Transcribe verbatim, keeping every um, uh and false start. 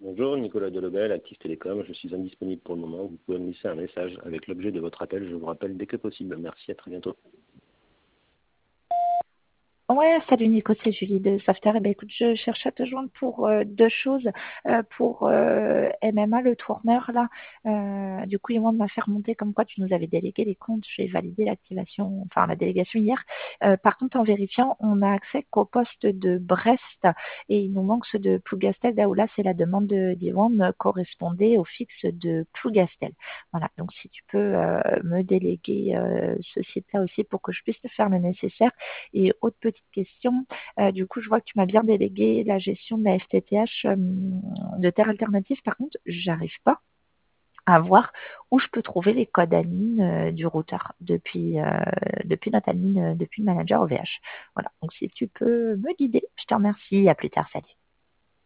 Bonjour, Nicolas Delobel, Active Télécom. Je suis indisponible pour le moment. Vous pouvez me laisser un message avec l'objet de votre appel. Je vous rappelle dès que possible. Merci, à très bientôt. Ouais, salut Nico, c'est Julie de Softer. Eh ben, écoute, je cherche à te joindre pour euh, deux choses. Euh, pour euh, M M A, le tourneur, là, euh, du coup, Yvonne m'a fait remonter comme quoi tu nous avais délégué les comptes. J'ai validé l'activation, enfin la délégation hier. Euh, par contre, en vérifiant, on a accès qu'au poste de Brest et il nous manque ceux de Plougastel. Là où là, c'est la demande de d'Yvonne correspondait au fixe de Plougastel. Voilà, donc si tu peux euh, me déléguer euh, ce site-là aussi pour que je puisse te faire le nécessaire. Et autre petite question, euh, du coup, je vois que tu m'as bien délégué la gestion de la F T T H euh, de Terre Alternative. Par contre, j'arrive pas à voir où je peux trouver les codes admin euh, du routeur depuis, euh, depuis notre admin, euh, depuis le manager O V H. Voilà, donc si tu peux me guider, je te remercie. À plus tard, salut.